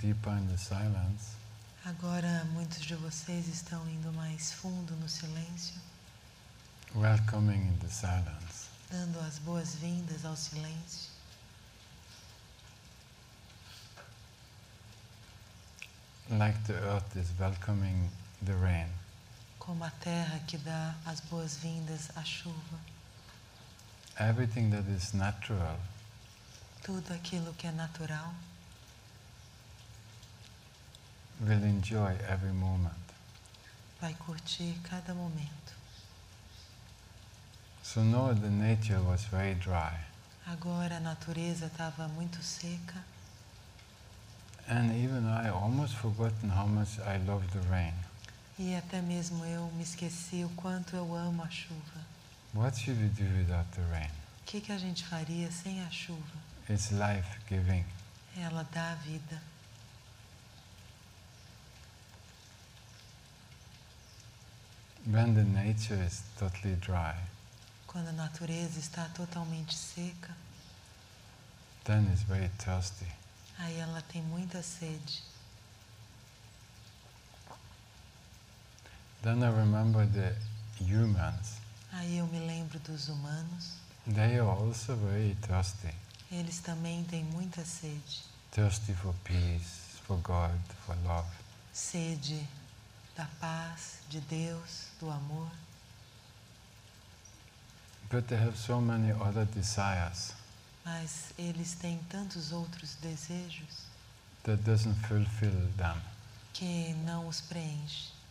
deeper in the silence. Agora muitos de vocês estão indo mais fundo no silêncio, Welcoming in the silence. dando as boas-vindas ao silêncio. Like the earth is welcoming the rain. Como a terra que dá as boas-vindas à chuva. Everything that is natural Tudo aquilo que é natural will enjoy every moment. vai curtir cada momento. So now the nature was very dry. Agora a natureza estava muito seca And even I almost forgotten how much I love the rain. e até mesmo eu me esqueci o quanto eu amo a chuva. What should we do without the rain? O que a gente faria sem a chuva? It's life-giving. Ela dá a vida. When the nature is totally dry, Quando a natureza está totalmente seca, then it's very thirsty. aí ela tem muita sede. Then I remember the humans. Aí eu me lembro dos humanos. They are also very thirsty. Eles também têm muita sede. Thirsty for peace, for God, for love. Sede da paz, de Deus, do amor. But they have so many other desires Mas eles têm tantos outros desejos that doesn't fulfill them. que não os preenche.